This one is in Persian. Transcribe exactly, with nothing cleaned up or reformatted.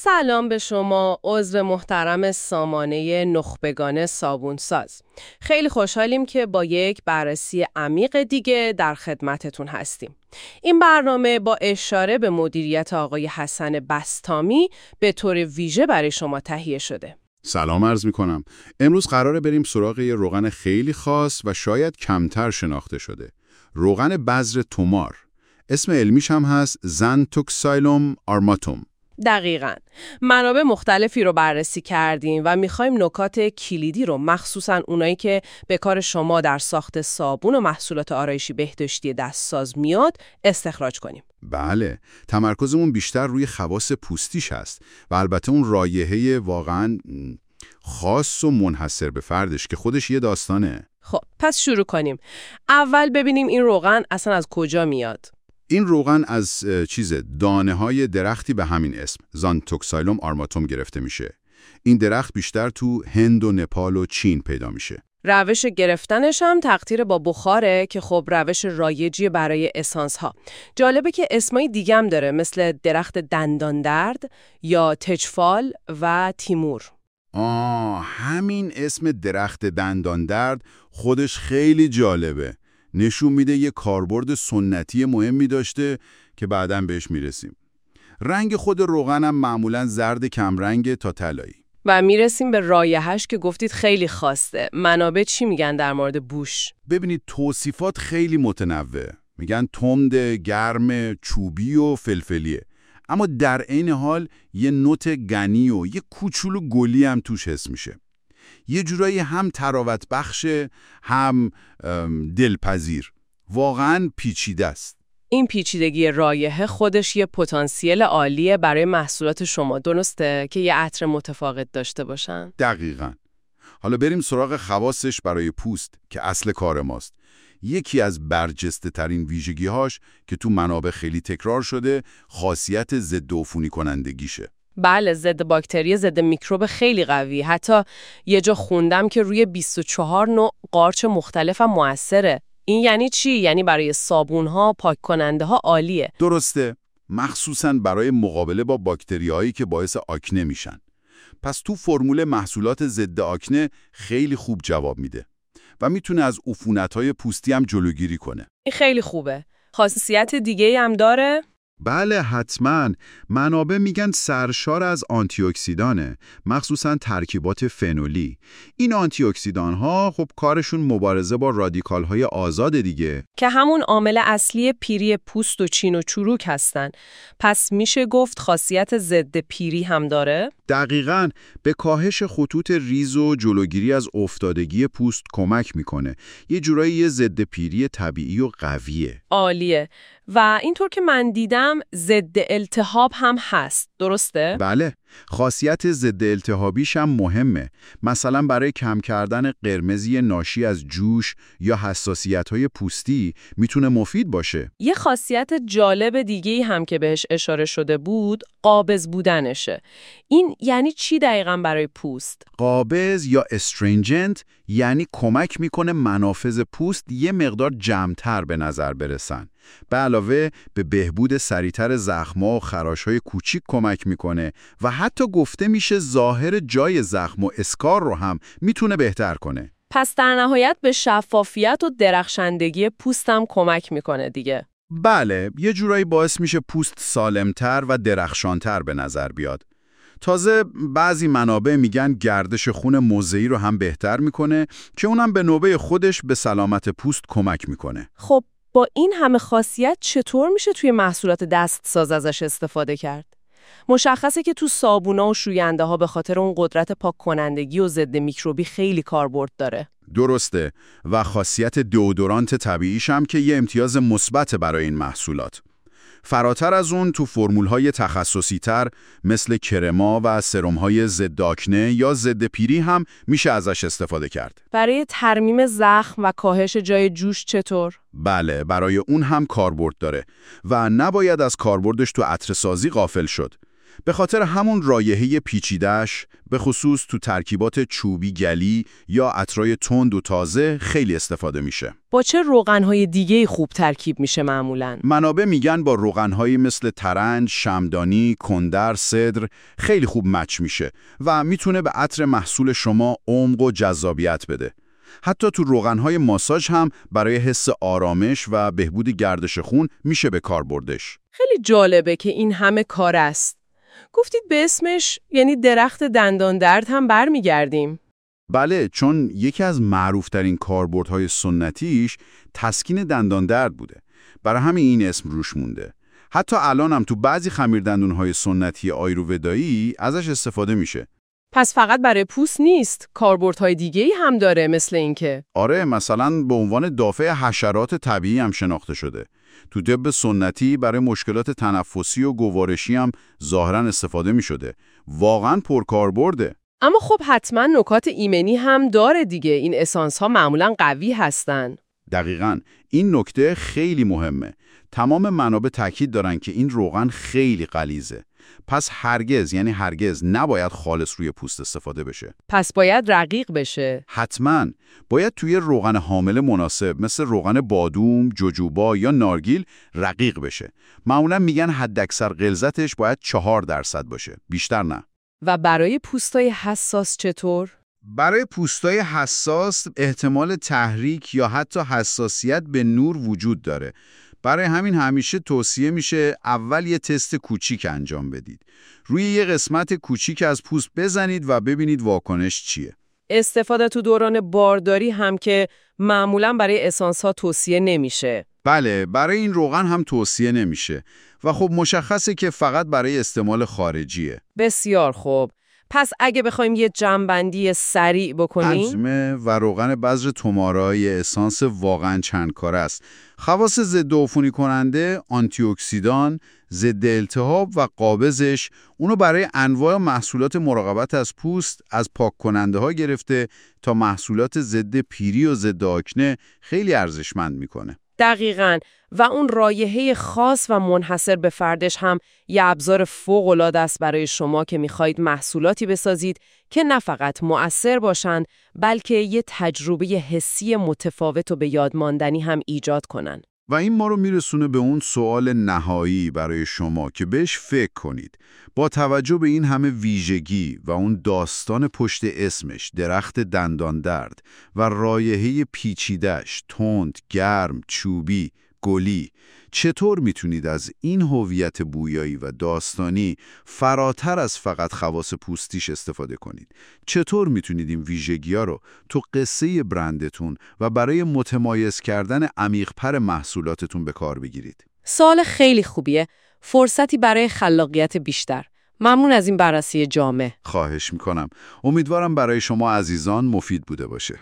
سلام به شما، عضو محترم سامانه نخبگان صابونساز. خیلی خوشحالیم که با یک بررسی عمیق دیگه در خدمتتون هستیم. این برنامه با اشاره به مدیریت آقای حسن بسطامی به طور ویژه برای شما تهیه شده. سلام عرض می کنم. امروز قراره بریم سراغ یه روغن خیلی خاص و شاید کمتر شناخته شده. روغن بذر تومار. اسم علمیش هم هست زنتوکسایلوم آرماتوم. دقیقاً. منابع مختلفی رو بررسی کردیم و میخوایم نکات کلیدی رو مخصوصاً اونایی که به کار شما در ساخت صابون و محصولات آرایشی بهداشتی دستساز میاد استخراج کنیم. بله، تمرکزمون بیشتر روی خواص پوستیش هست و البته اون رایحه واقعاً خاص و منحصر به فردش که خودش یه داستانه. خب، پس شروع کنیم. اول ببینیم این روغن اصلا از کجا میاد. این روغن از چیز دانه های درختی به همین اسم زنتوکسایلوم آرماتوم گرفته میشه. این درخت بیشتر تو هند و نپال و چین پیدا میشه. روش گرفتنش هم تقطیر با بخاره که خب روش رایجی برای اسانس ها. جالبه که اسمای دیگه هم داره، مثل درخت دندان درد یا تجفال و تیمور. آه، همین اسم درخت دندان درد خودش خیلی جالبه. نشون میده یه کاربرد سنتی مهمی داشته که بعداً بهش میرسیم. رنگ خود روغن هم معمولاً زرد کمرنگ تا طلایی. و میرسیم به رایحه‌اش که گفتید خیلی خاصه. منابع چی میگن در مورد بوش؟ ببینید توصیفات خیلی متنوع. میگن تند، گرم، چوبی و فلفلیه. اما در عین حال یه نوت غنی و یه کوچولو گلی هم توش حس میشه. یه جورایی هم تراوت بخشه، هم دلپذیر. واقعاً پیچیده است. این پیچیدگی رایحه خودش یه پتانسیل عالیه برای محصولات شما، درسته؟ که یه عطر متفاوت داشته باشن؟ دقیقاً. حالا بریم سراغ خواصش برای پوست که اصل کار ماست. یکی از برجسته ترین ویژگی‌هاش که تو منابع خیلی تکرار شده، خاصیت ضد عفونی کنندگیشه. بله، ضد باکتری، ضد میکروب خیلی قوی. حتی یه جا خوندم که روی بیست و چهار نوع قارچ مختلف هم موثره. این یعنی چی؟ یعنی برای صابون‌ها، پاک کننده ها عالیه. درسته، مخصوصاً برای مقابله با باکتریایی که باعث آکنه میشن. پس تو فرمول محصولات ضد آکنه خیلی خوب جواب میده و میتونه از عفونت‌های پوستی هم جلوگیری کنه. این خیلی خوبه. خاصیت دیگه‌ای هم داره؟ بله حتماً. منابع میگن سرشار از آنتی اکسیدانه، مخصوصاً ترکیبات فنولی. این آنتی اکسیدان‌ها خب کارشون مبارزه با رادیکال‌های آزاد دیگه، که همون عامل اصلی پیری پوست و چین و چروک هستن. پس میشه گفت خاصیت ضد پیری هم داره؟ دقیقاً. به کاهش خطوط ریز و جلوگیری از افتادگی پوست کمک میکنه. یه جورایی یه ضد پیری طبیعی و قویه. عالیه. و اینطور که من دیدم ضد التهاب هم هست، درسته؟ بله، خاصیت ضد التهابیش هم مهمه. مثلا برای کم کردن قرمزی ناشی از جوش یا حساسیت‌های پوستی میتونه مفید باشه. یه خاصیت جالب دیگه‌ای هم که بهش اشاره شده بود، قابض بودنشه. این یعنی چی دقیقاً برای پوست؟ قابض یا استرینجنت یعنی کمک میکنه منافذ پوست یه مقدار جمع‌تر به نظر برسن. به علاوه به بهبود سریعتر زخم‌ها و خراش‌های کوچیک کمک میکنه و حتی گفته میشه ظاهر جای زخم و اسکار رو هم میتونه بهتر کنه. پس در نهایت به شفافیت و درخشندگی پوست هم کمک میکنه دیگه. بله، یه جورایی باعث میشه پوست سالمتر و درخشانتر به نظر بیاد. تازه بعضی منابع میگن گردش خون موضعی رو هم بهتر میکنه که اونم به نوبه خودش به سلامت پوست کمک میکنه. خب با این همه خاصیت چطور میشه توی محصولات دستساز ازش استفاده کرد؟ مشخصه که تو صابونا و شوینده ها به خاطر اون قدرت پاک کنندگی و ضد میکروبی خیلی کاربرد داره. درسته، و خاصیت دئودورانت طبیعیش هم که یه امتیاز مثبت برای این محصولات. فراتر از اون تو فرمول‌های تخصصی‌تر مثل کرما و سرم‌های ضد آکنه یا ضد پیری هم میشه ازش استفاده کرد. برای ترمیم زخم و کاهش جای جوش چطور؟ بله، برای اون هم کاربرد داره و نباید از کاربردش تو عطرسازی غافل شد. به خاطر همون رایحه پیچیده‌اش، به خصوص تو ترکیبات چوبی گلی یا عطرای تند و تازه خیلی استفاده میشه. با چه روغن‌های دیگه‌ای خوب ترکیب میشه معمولاً؟ منابع میگن با روغن‌هایی مثل ترنج، شمعدانی، کندر، سدر خیلی خوب مچ میشه و میتونه به عطر محصول شما عمق و جذابیت بده. حتی تو روغن‌های ماساژ هم برای حس آرامش و بهبود گردش خون میشه به کار بردش. خیلی جالبه که این همه کار است. گفتید به اسمش، یعنی درخت دندان درد هم برمیگردیم. بله، چون یکی از معروفترین کاربردهای سنتیش تسکین دندان درد بوده. برای همین این اسم روش مونده. حتی الان هم تو بعضی خمیردندون‌های سنتی آیوروودایی ازش استفاده میشه. پس فقط برای پوست نیست، کاربردهای دیگه‌ای هم داره، مثل اینکه آره، مثلا به عنوان دافع حشرات طبیعی هم شناخته شده. تو طب سنتی برای مشکلات تنفسی و گوارشی هم ظاهراً استفاده می‌شده. واقعاً پرکاربرده. اما خب حتما نکات ایمنی هم داره دیگه. این اسانس‌ها معمولاً قوی هستن. دقیقاً. این نکته خیلی مهمه. تمام منابع تاکید دارن که این روغن خیلی غلیظه. پس هرگز، یعنی هرگز نباید خالص روی پوست استفاده بشه. پس باید رقیق بشه. حتماً. باید توی روغن حامل مناسب مثل روغن بادوم، جوجوبا یا نارگیل رقیق بشه. معمولاً میگن حداکثر غلظتش باید چهار درصد باشه. بیشتر نه. و برای پوستای حساس چطور؟ برای پوستای حساس احتمال تحریک یا حتی حساسیت به نور وجود داره. برای همین همیشه توصیه میشه اول یه تست کوچیک انجام بدید. روی یه قسمت کوچیک از پوست بزنید و ببینید واکنش چیه. استفاده تو دوران بارداری هم که معمولاً برای اسانس‌ها توصیه نمیشه. بله، برای این روغن هم توصیه نمیشه و خب مشخصه که فقط برای استعمال خارجیه. بسیار خوب. پس اگه بخوایم یه جمع‌بندی سریع بکنیم، حجمه و روغن بذر تومارای اسانس واقعاً چند کاره است. خواص ضد عفونی کننده، آنتی اکسیدان، ضد التهاب و قابضش اونو برای انواع محصولات مراقبت از پوست، از پاک کننده ها گرفته تا محصولات ضد پیری و ضد آکنه خیلی ارزشمند میکنه. دقیقاً. و اون رایحه خاص و منحصر به فردش هم یه ابزار فوق‌العاده است برای شما که میخواید محصولاتی بسازید که نه فقط مؤثر باشن، بلکه یه تجربه حسی متفاوت و به یاد ماندنی هم ایجاد کنن. و این ما رو میرسونه به اون سوال نهایی برای شما که بهش فکر کنید. با توجه به این همه ویژگی و اون داستان پشت اسمش، درخت دندان درد و رایحه پیچیده‌اش، تند، گرم، چوبی، گلی، چطور میتونید از این هویت بویایی و داستانی فراتر از فقط خواص پوستیش استفاده کنید؟ چطور میتونید این ویژگی‌ها رو تو قصه برندتون و برای متمایز کردن عمیق‌تر محصولاتتون به کار بگیرید؟ سوال خیلی خوبیه. فرصتی برای خلاقیت بیشتر. ممنون از این بررسی جامع. خواهش میکنم. امیدوارم برای شما عزیزان مفید بوده باشه.